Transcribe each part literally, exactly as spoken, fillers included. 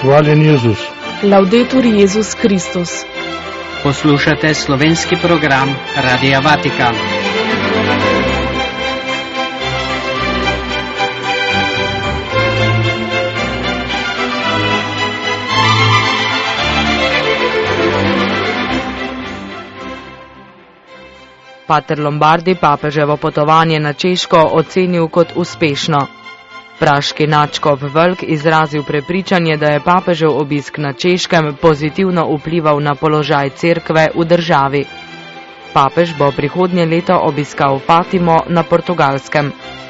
Hvaljen Jezus. Laudetur Jezus Kristus. Poslušate slovenski program Radia Vatikan. Pater Lombardi papeževo potovanje na Češko ocenil kot uspešno. Praški nadškof Vlk izrazil prepričanje, da je papežev obisk na Češkem pozitivno vplival na položaj cerkve v državi. Papež bo prihodnje leto obiskal Fatimo na Portugalskem.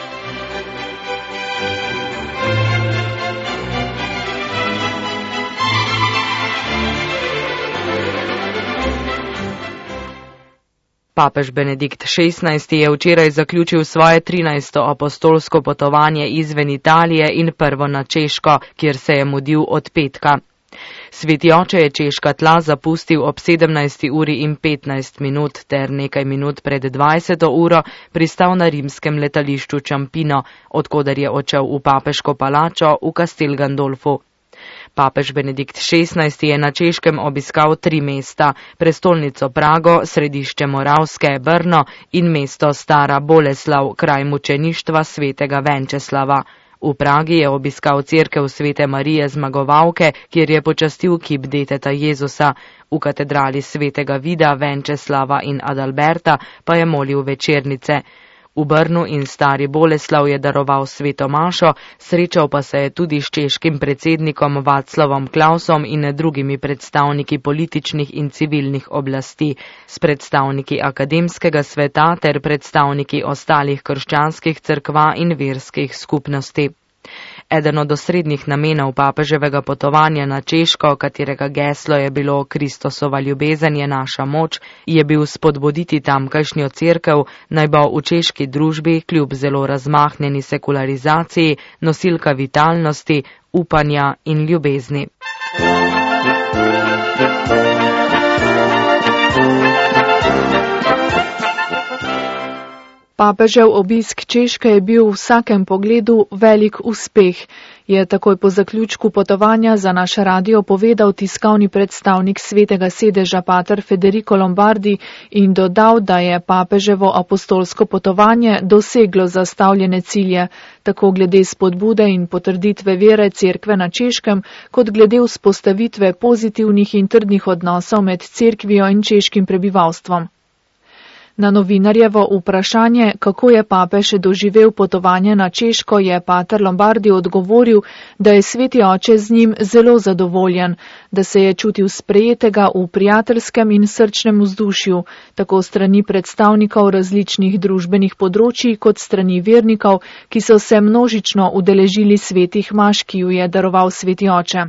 Papež Benedikt šestnajsti je včeraj zaključil svoje trinajsto apostolsko potovanje izven Italije in prvo na Češko, kjer se je mudil od petka. Sveti oče je češka tla zapustil ob sedemnajsti uri in petnajst minut ter nekaj minut pred dvajseto uro pristal na rimskem letališču Ciampino, odkoder je odšel v papeško palačo v Castel Gandolfu. Papež Benedikt šestnajsti je na Češkem obiskal tri mesta, prestolnico Prago, središče Moravske Brno in mesto Stara Boleslav, kraj mučeništva svetega Venčeslava. V Pragi je obiskal cerkev svete Marije Zmagovalke, kjer je počastil kip deteta Jezusa. V katedrali svetega Vida, Venčeslava in Adalberta pa je molil večernice. V Brnu in Stari Boleslav je daroval sveto mašo, srečal pa se je tudi s češkim predsednikom Václavom Klausom in drugimi predstavniki političnih in civilnih oblasti, s predstavniki akademskega sveta ter predstavniki ostalih krščanskih cerkva in verskih skupnosti. Eden od osrednjih namenov papeževega potovanja na Češko, katerega geslo je bilo Kristosova ljubezen je naša moč, je bil spodbuditi tamkajšnjo cerkev, naj bo v češki družbi kljub zelo razmahnjeni sekularizaciji nosilka vitalnosti, upanja in ljubezni. Papežev obisk Češke je bil v vsakem pogledu velik uspeh, je takoj po zaključku potovanja za naš radio povedal tiskovni predstavnik svetega sedeža pater Federico Lombardi in dodal, da je papeževo apostolsko potovanje doseglo zastavljene cilje, tako glede spodbude in potrditve vere cerkve na Češkem, kot glede vzpostavitve pozitivnih in trdnih odnosov med cerkvijo in češkim prebivalstvom. Na novinarjevo vprašanje, kako je papež doživel potovanje na Češko, je pater Lombardi odgovoril, da je sveti oče z njim zelo zadovoljen, da se je čutil sprejetega v prijateljskem in srčnem vzdušju, tako strani predstavnikov različnih družbenih področij kot strani vernikov, ki so se množično udeležili svetih maš, ki ju je daroval sveti oče.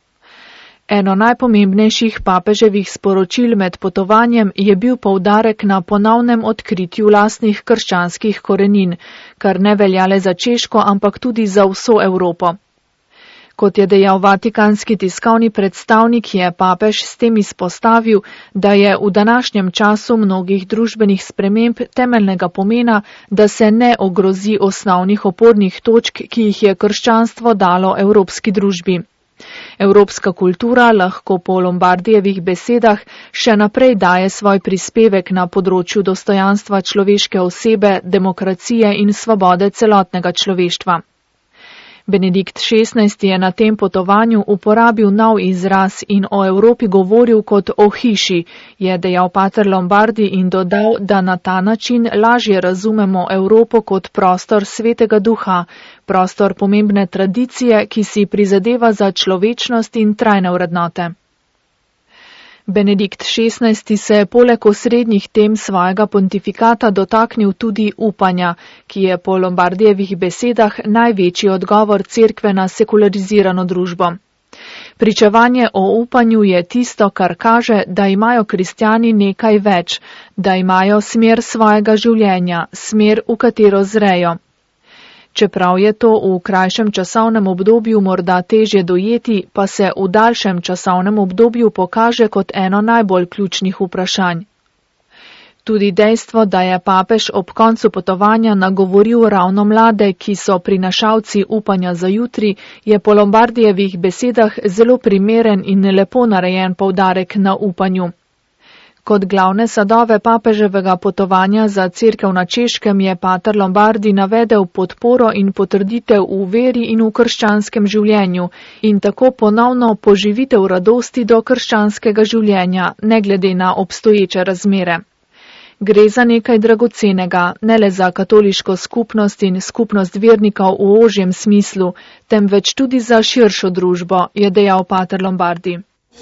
Eno najpomembnejših papeževih sporočil med potovanjem je bil poudarek na ponovnem odkritju lastnih krščanskih korenin, kar ne velja le za Češko, ampak tudi za vso Evropo. Kot je dejal vatikanski tiskovni predstavnik, je papež s tem izpostavil, da je v današnjem času mnogih družbenih sprememb temeljnega pomena, da se ne ogrozi osnovnih opornih točk, ki jih je krščanstvo dalo evropski družbi. Evropska kultura lahko po Lombardijevih besedah še naprej daje svoj prispevek na področju dostojanstva človeške osebe, demokracije in svobode celotnega človeštva. Benedikt šestnajsti je na tem potovanju uporabil nov izraz in o Evropi govoril kot o hiši, je dejal pater Lombardi in dodal, da na ta način lažje razumemo Evropo kot prostor svetega duha, prostor pomembne tradicije, ki si prizadeva za človečnost in trajne vrednote. Benedikt šestnajsti se je poleg osrednjih tem svojega pontifikata dotaknil tudi upanja, ki je po Lombardijevih besedah največji odgovor cerkve na sekularizirano družbo. Pričevanje o upanju je tisto, kar kaže, da imajo kristjani nekaj več, da imajo smer svojega življenja, smer, v katero zrejo. Čeprav je to v krajšem časovnem obdobju morda težje dojeti, pa se v daljšem časovnem obdobju pokaže kot eno najbolj ključnih vprašanj. Tudi dejstvo, da je papež ob koncu potovanja nagovoril ravno mlade, ki so prinašalci upanja za jutri, je po Lombardijevih besedah zelo primeren in lepo narejen poudarek na upanju. Kot glavne sadove papeževega potovanja za cerkev na Češkem je pater Lombardi navedel podporo in potrditev v veri in v krščanskem življenju in tako ponovno poživitev radosti do krščanskega življenja, ne glede na obstoječe razmere. Gre za nekaj dragocenega, ne le za katoliško skupnost in skupnost vernikov v ožjem smislu, temveč tudi za širšo družbo, je dejal pater Lombardi.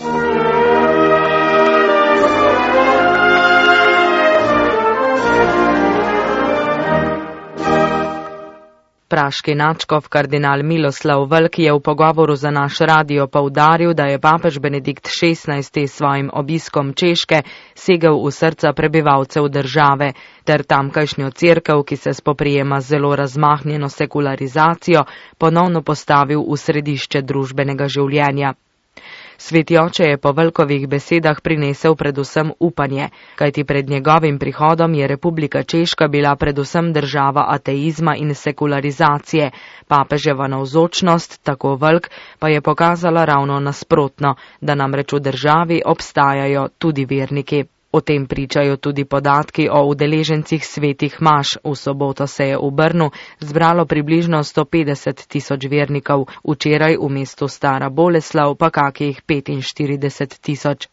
Praški nadškof kardinal Miloslav Vlk je v pogovoru za naš radio poudaril, da je papež Benedikt šestnajsti s svojim obiskom Češke segel v srca prebivalcev države ter tamkajšnjo cerkev, ki se spoprijema z zelo razmahnjeno sekularizacijo, ponovno postavil v središče družbenega življenja. Sveti oče je po Vlkovih besedah prinesel predvsem upanje, kajti pred njegovim prihodom je Republika Češka bila predvsem država ateizma in sekularizacije. Papeževa navzočnost, tako Vlk, pa je pokazala ravno nasprotno, da namreč v državi obstajajo tudi verniki. O tem pričajo tudi podatki o udeležencih svetih maš. V soboto se je v Brnu zbralo približno sto petdeset tisoč vernikov, včeraj v mestu Stara Boleslav pa kakih petinštirideset tisoč.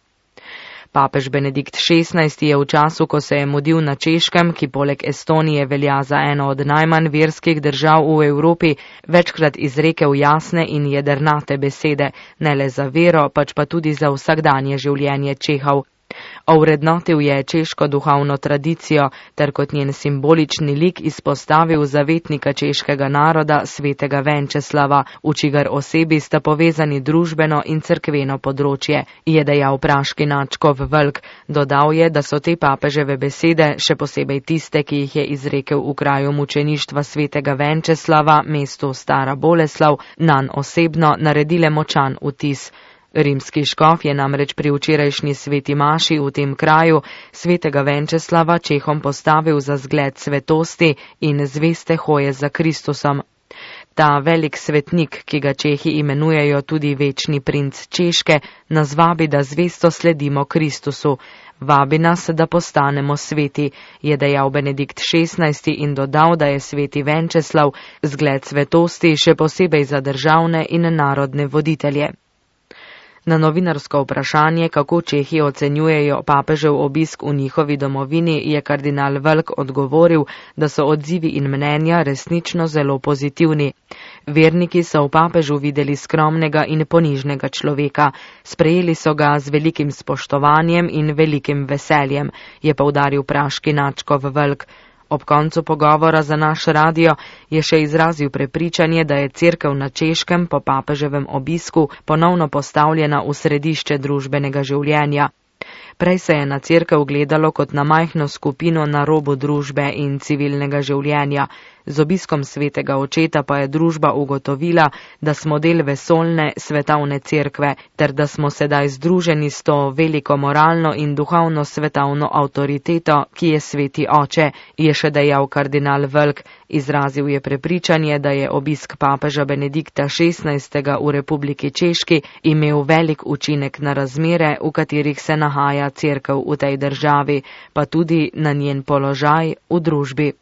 Papež Benedikt šestnajsti je v času, ko se je mudil na Češkem, ki poleg Estonije velja za eno od najmanj verskih držav v Evropi, večkrat izrekel jasne in jedrnate besede, ne le za vero, pač pa tudi za vsakdanje življenje Čehov. Ovrednotil je češko duhovno tradicijo ter kot njen simbolični lik izpostavil zavetnika češkega naroda svetega Venčeslava, v čigar osebi sta povezani družbeno in cerkveno področje, je dejal praški nadškof Vlk. Dodal je, da so te papeževe besede, še posebej tiste, ki jih je izrekel v kraju mučeništva svetega Venčeslava, mestu Stara Boleslav, nanj osebno naredile močan vtis. Rimski škof je namreč pri včerajšnji sveti maši v tem kraju svetega Venčeslava Čehom postavil za zgled svetosti in zveste hoje za Kristusom. Ta velik svetnik, ki ga Čehi imenujejo tudi večni princ Češke, nas vabi, da zvesto sledimo Kristusu. Vabi nas, da postanemo sveti, je dejal Benedikt šestnajsti in dodal, da je sveti Venčeslav zgled svetosti še posebej za državne in narodne voditelje. Na novinarsko vprašanje, kako Čehi ocenjujejo papežev obisk v njihovi domovini, je kardinal Vlk odgovoril, da so odzivi in mnenja resnično zelo pozitivni. Verniki so v papežu videli skromnega in ponižnega človeka, sprejeli so ga z velikim spoštovanjem in velikim veseljem, je poudaril praški nadškof Vlk. Ob koncu pogovora za naš radio je še izrazil prepričanje, da je cerkev na Češkem po papeževem obisku ponovno postavljena v središče družbenega življenja. Prej se je na cerkev gledalo kot na majhno skupino na robu družbe in civilnega življenja. Z obiskom svetega očeta pa je družba ugotovila, da smo del vesoljne svetovne cerkve, ter da smo sedaj združeni s to veliko moralno in duhovno svetovno avtoriteto, ki je sveti oče, je še dejal kardinal Vlk. Izrazil je prepričanje, da je obisk papeža Benedikta šestnajstega v Republiki Češki imel velik učinek na razmere, v katerih se nahaja cerkev v tej državi, pa tudi na njen položaj v družbi.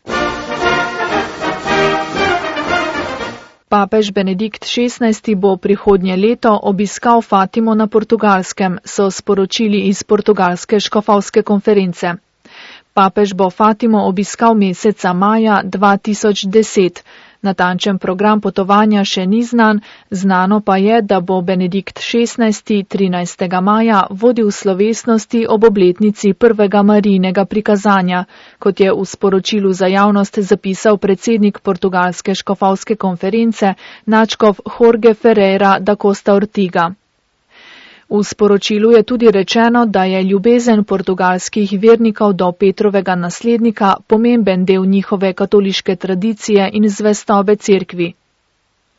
Papež Benedikt šestnajsti bo prihodnje leto obiskal Fatimo na Portugalskem, so sporočili iz portugalske škofovske konference. Papež bo Fatimo obiskal meseca maja dva tisoč deset. Natančen program potovanja še ni znan, znano pa je, da bo Benedikt šestnajsti trinajstega maja vodil slovesnosti ob obletnici prvega Marijinega prikazanja, kot je v sporočilu za javnost zapisal predsednik portugalske škofovske konference, nadškof Jorge Ferreira da Costa Ortiga. V sporočilu je tudi rečeno, da je ljubezen portugalskih vernikov do Petrovega naslednika pomemben del njihove katoliške tradicije in zvestobe cerkvi.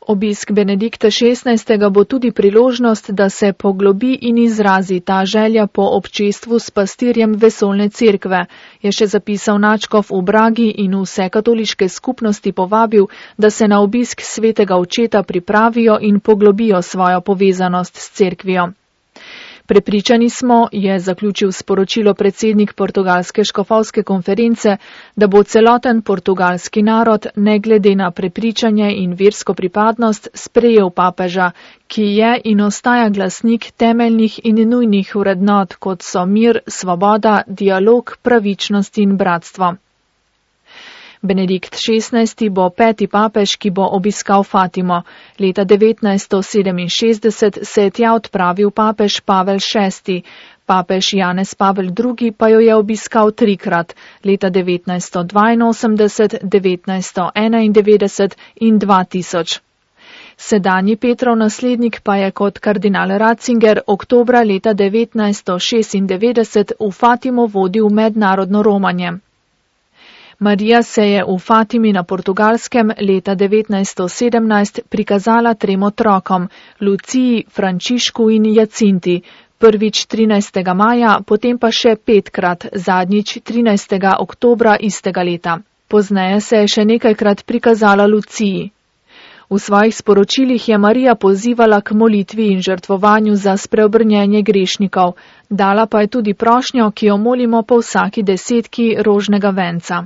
Obisk Benedikta šestnajstega bo tudi priložnost, da se poglobi in izrazi ta želja po občestvu s pastirjem vesoljne cerkve, je še zapisal nadškof v Bragi in vse katoliške skupnosti povabil, da se na obisk svetega očeta pripravijo in poglobijo svojo povezanost s cerkvijo. Prepričani smo, je zaključil sporočilo predsednik portugalske škofovske konference, da bo celoten portugalski narod, ne glede na prepričanje in versko pripadnost, sprejel papeža, ki je in ostaja glasnik temeljnih in nujnih vrednot, kot so mir, svoboda, dialog, pravičnost in bratstvo. Benedikt šestnajsti bo peti papež, ki bo obiskal Fatimo. Leta devetnajststo sedeminšestdeset se je tja odpravil papež Pavel šesti. Papež Janez Pavel drugi pa jo je obiskal trikrat, leta devetnajststo dvainosemdeset, devetnajststo enaindevetdeset in dva tisoč. Sedanji Petrov naslednik pa je kot kardinal Ratzinger oktobra leta devetnajststo šestindevetdeset v Fatimo vodil mednarodno romanje. Marija se je v Fatimi na Portugalskem leta devetnajststo sedemnajst prikazala trem otrokom, Luciji, Frančišku in Jacinti, prvič trinajstega maja, potem pa še petkrat, zadnjič trinajstega oktobra istega leta. Pozneje se je še nekajkrat prikazala Luciji. V svojih sporočilih je Marija pozivala k molitvi in žrtvovanju za spreobrnjenje grešnikov. Dala pa je tudi prošnjo, ki jo molimo po vsaki desetki rožnega venca.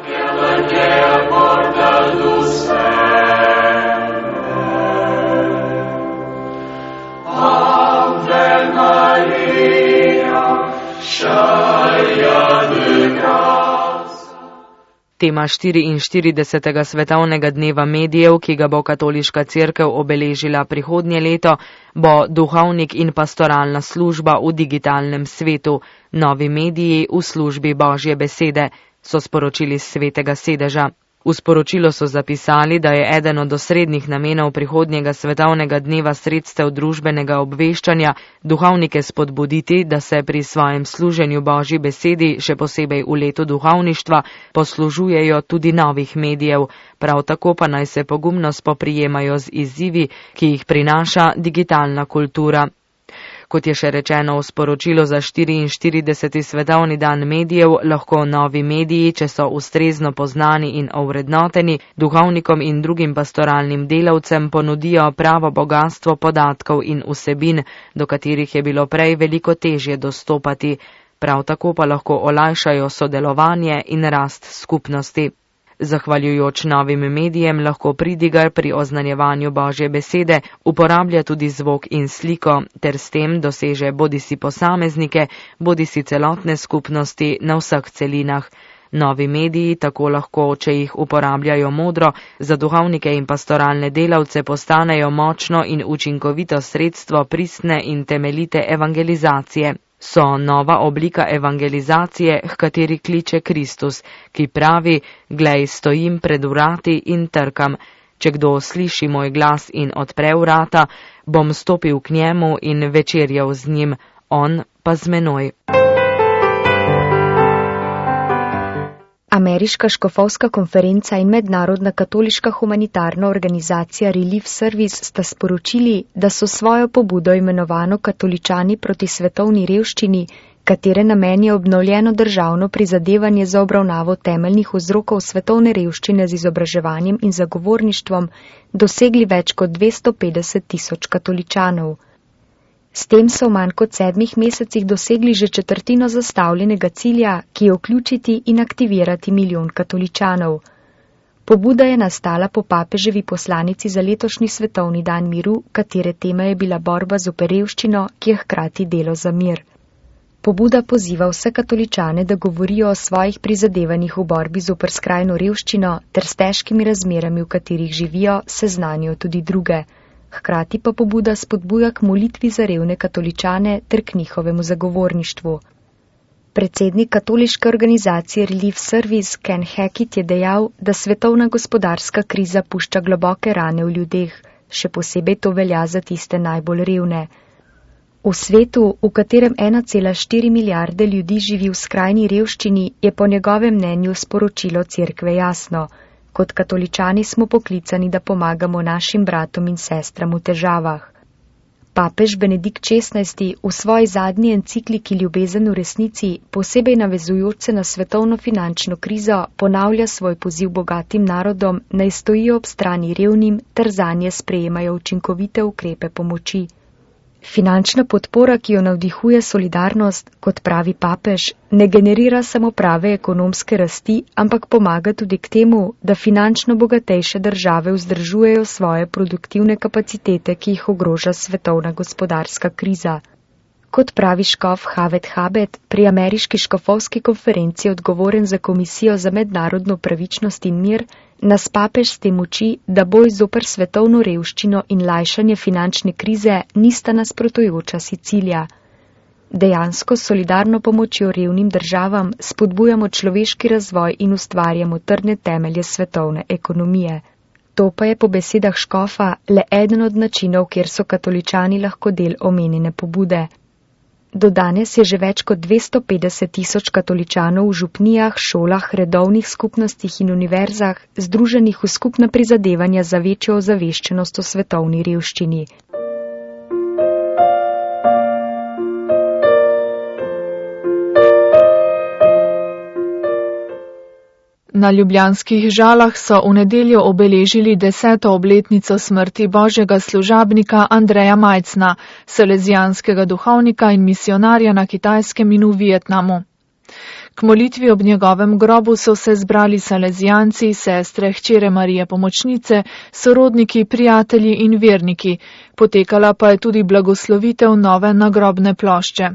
Tema štiriinštiridesetega svetovnega dneva medijev, ki ga bo katoliška cerkev obeležila prihodnje leto, bo duhovnik in pastoralna služba v digitalnem svetu, novi mediji v službi Božje besede, so sporočili s svetega sedeža. V sporočilu so zapisali, da je eden od osrednjih namenov prihodnjega svetovnega dneva sredstev družbenega obveščanja duhovnike spodbuditi, da se pri svojem služenju Božji besedi, še posebej v letu duhovništva, poslužujejo tudi novih medijev, prav tako pa naj se pogumno spoprijemajo z izzivi, ki jih prinaša digitalna kultura. Kot je še rečeno v sporočilu za štiriinštirideseti svetovni dan medijev, lahko novi mediji, če so ustrezno poznani in ovrednoteni, duhovnikom in drugim pastoralnim delavcem ponudijo pravo bogastvo podatkov in vsebin, do katerih je bilo prej veliko težje dostopati. Prav tako pa lahko olajšajo sodelovanje in rast skupnosti. Zahvaljujoč novim medijem lahko pridigar pri oznanjevanju Božje besede uporablja tudi zvok in sliko, ter s tem doseže bodisi posameznike, bodisi celotne skupnosti na vseh celinah. Novi mediji tako lahko, če jih uporabljajo modro, za duhovnike in pastoralne delavce postanejo močno in učinkovito sredstvo pristne in temeljite evangelizacije. So nova oblika evangelizacije, h kateri kliče Kristus, ki pravi: "Glej, stojim pred vrati in trkam. Če kdo sliši moj glas in odpre vrata, bom stopil k njemu in večerjal z njim, on pa z menoj." Ameriška škofovska konferenca in mednarodna katoliška humanitarna organizacija Relief Service sta sporočili, da so svojo pobudo imenovano Katoličani proti svetovni revščini, katere namen je obnovljeno državno prizadevanje za obravnavo temeljnih vzrokov svetovne revščine z izobraževanjem in zagovorništvom, dosegli več kot dvesto petdeset tisoč katoličanov. S tem so v manj kot sedmih mesecih dosegli že četrtino zastavljenega cilja, ki je vključiti in aktivirati milijon katoličanov. Pobuda je nastala po papeževi poslanici za letošnji svetovni dan miru, katere tema je bila borba zoper revščino, ki je hkrati delo za mir. Pobuda poziva vse katoličane, da govorijo o svojih prizadevanjih v borbi zoper skrajno revščino ter s težkimi razmerami, v katerih živijo, seznanijo tudi druge. Hkrati pa pobuda spodbuja k molitvi za revne katoličane ter k njihovemu zagovorništvu. Predsednik katoliške organizacije Relief Service Ken Hackett je dejal, da svetovna gospodarska kriza pušča globoke rane v ljudeh, še posebej to velja za tiste najbolj revne. V svetu, v katerem ena cela štiri milijarde ljudi živi v skrajni revščini, je po njegovem mnenju sporočilo cerkve jasno: Kot katoličani smo poklicani, da pomagamo našim bratom in sestram v težavah. Papež Benedikt šestnajsti v svoji zadnji encikliki Ljubezen v resnici, posebej navezujoč se na svetovno finančno krizo, ponavlja svoj poziv bogatim narodom, naj stojijo ob strani revnim ter zanje sprejemajo učinkovite ukrepe pomoči. Finančna podpora, ki jo navdihuje solidarnost, kot pravi papež, ne generira samo prave ekonomske rasti, ampak pomaga tudi k temu, da finančno bogatejše države vzdržujejo svoje produktivne kapacitete, ki jih ogroža svetovna gospodarska kriza. Kot pravi škof Haved Habet, pri ameriški škofovski konferenci odgovoren za Komisijo za mednarodno pravičnost in mir, nas papež s tem uči, da boj zoper svetovno revščino in lajšanje finančne krize nista nasprotujoča si cilja. Dejansko s solidarno pomočjo revnim državam spodbujamo človeški razvoj in ustvarjamo trdne temelje svetovne ekonomije. To pa je po besedah škofa le eden od načinov, kjer so katoličani lahko del omenjene pobude. Do danes je že več kot dvesto petdeset tisoč katoličanov v župnijah, šolah, redovnih skupnostih in univerzah združenih v skupna prizadevanja za večjo ozaveščenost o svetovni revščini. Na ljubljanskih Žalah so v nedeljo obeležili deseto obletnico smrti božjega služabnika Andreja Majcna, salezijanskega duhovnika in misionarja na Kitajskem in v Vietnamu. K molitvi ob njegovem grobu so se zbrali salezijanci, sestre, hčere Marije Pomočnice, sorodniki, prijatelji in verniki. Potekala pa je tudi blagoslovitev nove nagrobne plošče.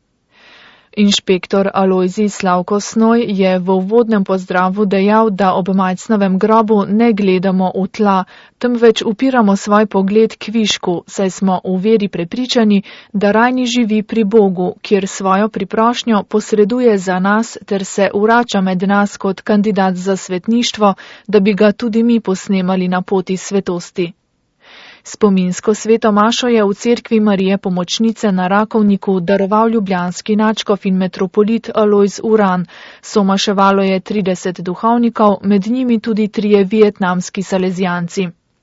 Inšpektor Alojzij Slavko Snoj je v uvodnem pozdravu dejal, da ob Majcnovem grobu ne gledamo v tla, temveč upiramo svoj pogled k višku, saj smo v veri prepričani, da rajni živi pri Bogu, kjer svojo priprošnjo posreduje za nas ter se vrača med nas kot kandidat za svetništvo, da bi ga tudi mi posnemali na poti svetosti. Spominsko sveto mašo je v cerkvi Marije Pomočnice na Rakovniku daroval ljubljanski nadškof in metropolit Alojz Uran. Somaševalo je trideset duhovnikov, med njimi tudi trije vietnamski salezijanci.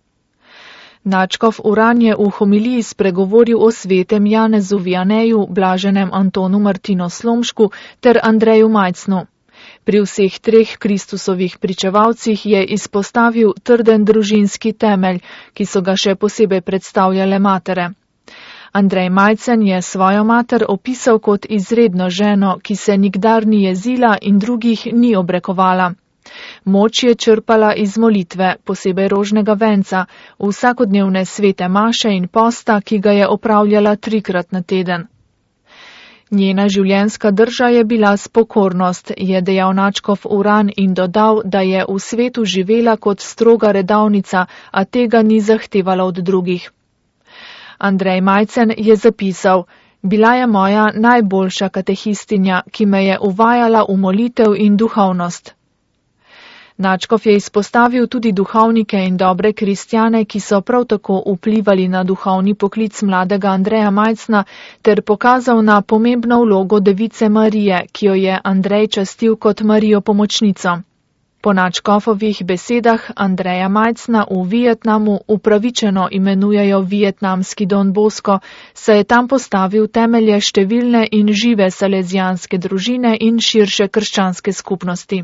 Nadškof Uran je v homiliji spregovoril o svetem Janezu Vianeju, blaženem Antonu Martino Slomšku ter Andreju Majcnu. Pri vseh treh Kristusovih pričevalcih je izpostavil trden družinski temelj, ki so ga še posebej predstavljale matere. Andrej Majcen je svojo mater opisal kot izredno ženo, ki se nikdar ni jezila in drugih ni obrekovala. Moč je črpala iz molitve, posebej rožnega venca, vsakodnevne svete maše in posta, ki ga je opravljala trikrat na teden. Njena življenjska drža je bila spokornost, je dejal nadškof Uran in dodal, da je v svetu živela kot stroga redavnica, a tega ni zahtevala od drugih. Andrej Majcen je zapisal: bila je moja najboljša katehistinja, ki me je uvajala v molitev in duhovnost. Nadškof je izpostavil tudi duhovnike in dobre kristjane, ki so prav tako vplivali na duhovni poklic mladega Andreja Majcna, ter pokazal na pomembno vlogo device Marije, ki jo je Andrej častil kot Marijo Pomočnico. Po nadškofovih besedah Andreja Majcna v Vietnamu upravičeno imenujejo vietnamski Don Bosco, saj je tam postavil temelje številne in žive salezijanske družine in širše krščanske skupnosti.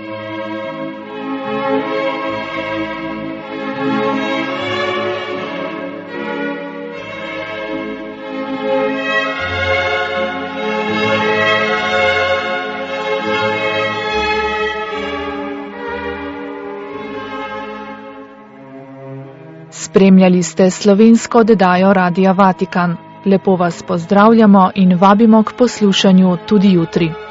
Spremljali ste slovensko oddajo Radia Vatikan. Lepo vas pozdravljamo in vabimo k poslušanju tudi jutri.